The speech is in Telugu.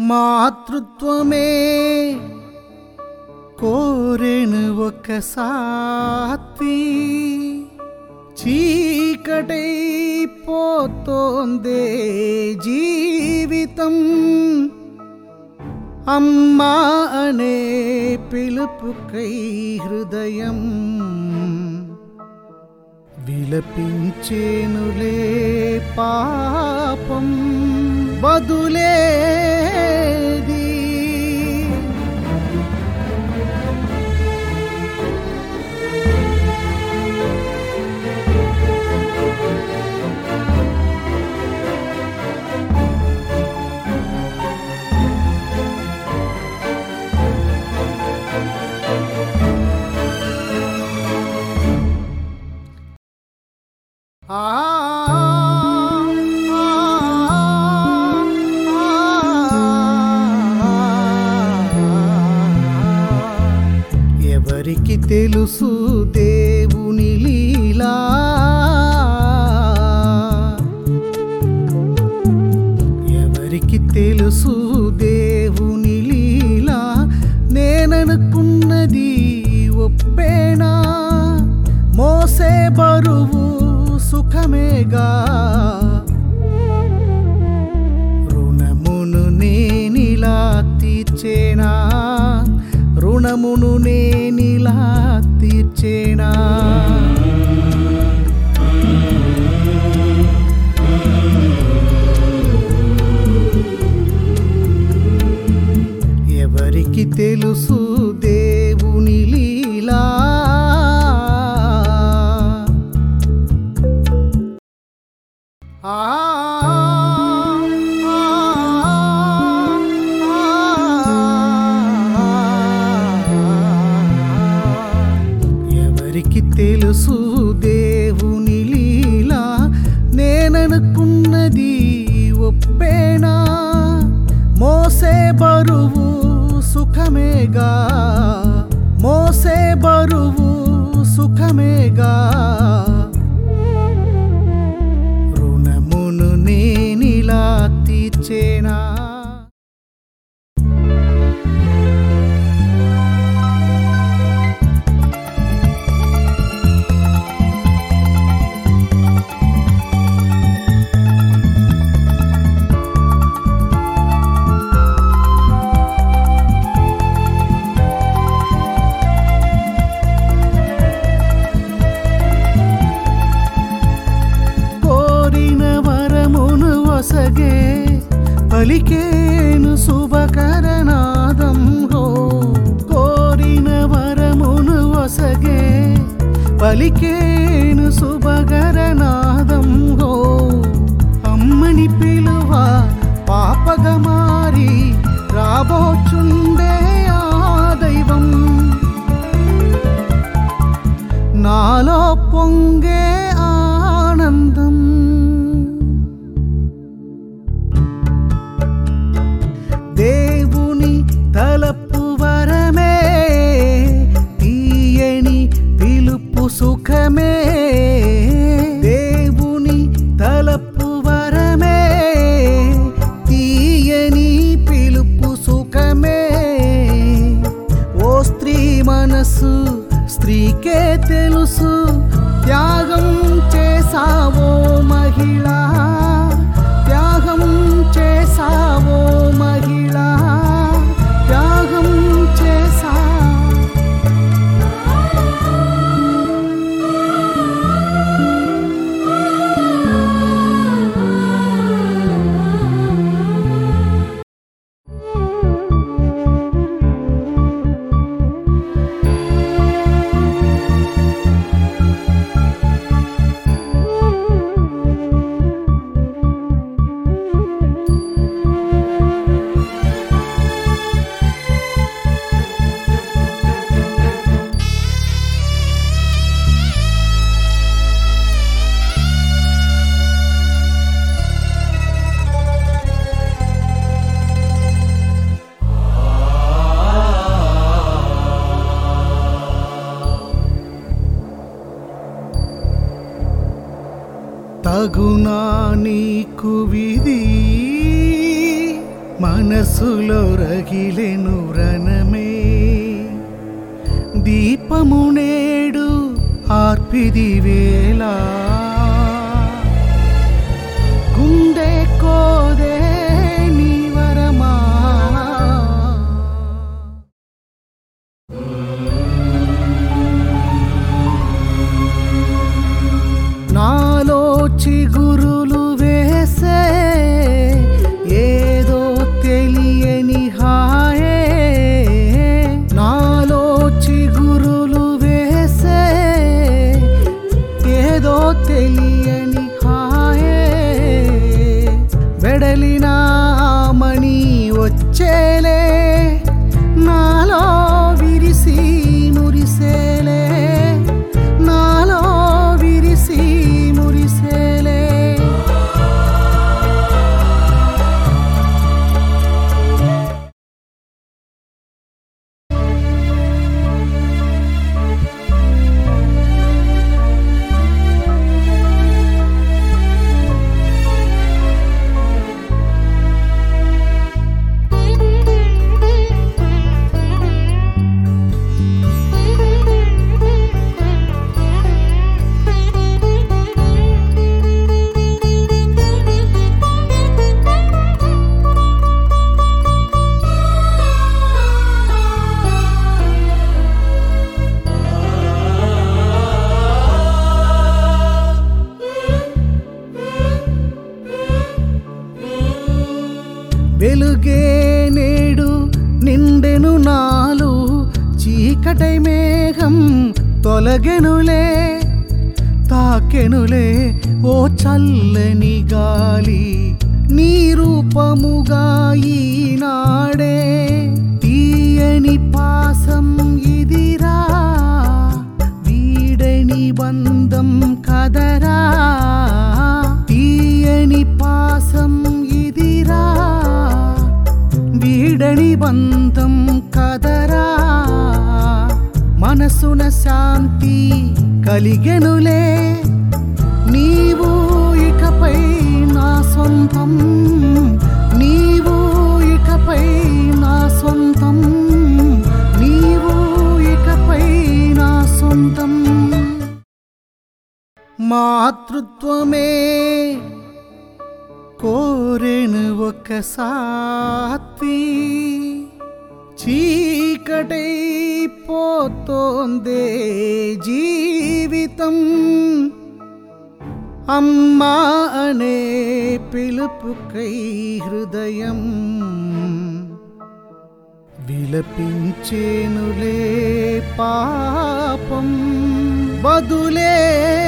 మాతృత్వమే కోరెను ఒకసారి చీకటైపోతోందే జీవితం అమ్మా అనే పిలుపుకై హృదయం విలపించేనులే పాపం బదులేది ఎవరికి తెలుసు దేవుని లీలా ఎవరికి తెలుసు దేవుని లీలా నేననుకున్నది ఒప్పేనా మోసే బరువు సుఖమేగా రుణమును నేనిలా తీర్చేనా రుణమును నేనిలా తీర్చేనా ఎవరికి తెలుసు దేవుని లీలా ఎవరికి తెలుసు దేవుని లీలా నేననుకున్నది ఒప్పేనా మోసే బరువు సుఖమేగా మోసే బరువు సుఖమేగా రుణమును నేనిలా తీర్చేనా సగే పలికేను శుభకరనాదం హో కోరిన వరమును వసగే పలికేను శుభకరనాదం హో అమ్మని పిలువ పాపగా మారి రాబోచుండే ఆ దైవం నాలో పొంగే ఆనందం దేవుని తలపు వరమే తీయని పిలుపు సుఖమే దేవుని తలపు వరమే తీయని పిలుపు సుఖమే ఓ స్త్రీ మనసు స్త్రీకే తెలుసు త్యాగం చేసావో మహిళా త్యాగం చేసావో మహిళా త్యాగం చేసా తగునా నీకు విధి మనసులో రగిలెను రణమే, దీపము నేడు ఆర్పిది వేళ, గుండె కోదే నీ వరమా. నాలో చిగురులు వేసే ఏదో తెలియని హాయే, నాలో చిగురులు వేసే ఏదో తెలియని హాయే, వెడలిన మణి వచ్చేలే నాలో విరిసి మురిసేలే, నాలో విరిసి మురిసేలే. వెలుగే నేడు నిండెను నాలు, చీకటై మేఘం తొలగెనులే, తాకెనులే ఓ చల్లని గాలి, నీ రూపముగా ఈనాడే. తీయని పాసం ఇదిరా, వీడని బంధం కదరా, తీయని పాసం ఇదిరా, వీడని బంధం కదరా. మనసున శాంతి కలిగెనులే, నీవు ఇకపై నా సొంతం, నీవు ఇకపై నా సొంతం, నీవు ఇకపై నా సొంతం. మాతృత్వమే కోరెను ఒక సాత్వి, చీకటై పోతోందే జీవితం, అమ్మా అనే పిలుపుకై హృదయం విలపించేనులే పాపం, బదులే